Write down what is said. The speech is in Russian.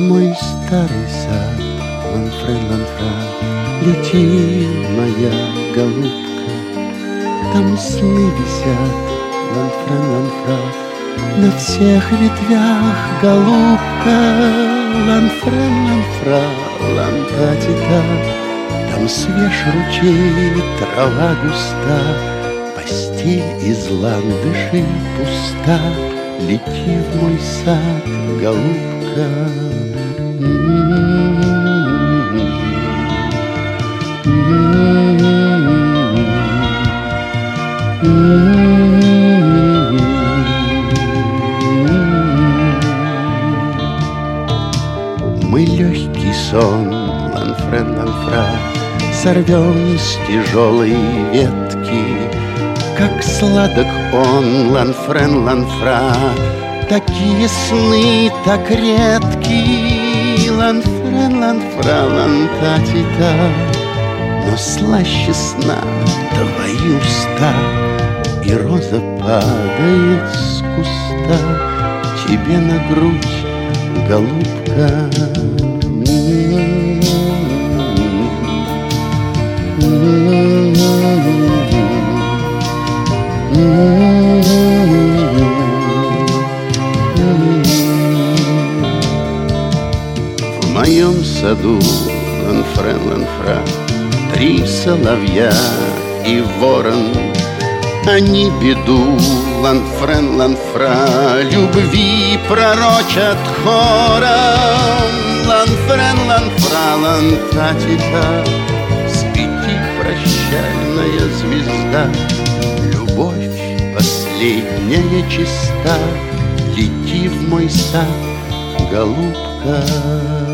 мой старый сад, ланфрен, ланфра, лети, моя голубка. Там сны висят, ланфрен, ланфра, на всех ветвях, голубка. Ланфрен, ланфра, лантатита, там свеж ручей, трава густа, постель из ландышей пуста. Лети в мой сад, голубка. Мы легкий сон, ланфрен, ланфра, сорвем с тяжелой ветки. Как сладок он, ланфрен, ланфра, такие сны так редки. Ланфрен, ланфра, лантатита, но слаще сна твои уста. И роза падает с куста тебе на грудь, голубка. В моем саду, ланфрен, ланфра, 3 соловья и ворон. Они беду, ланфрен, ланфра, любви пророчат хором. Ланфрен, ланфра, лантатита, свети, прощальная звезда. Любовь последняя чиста, лети в мой сад, голубка.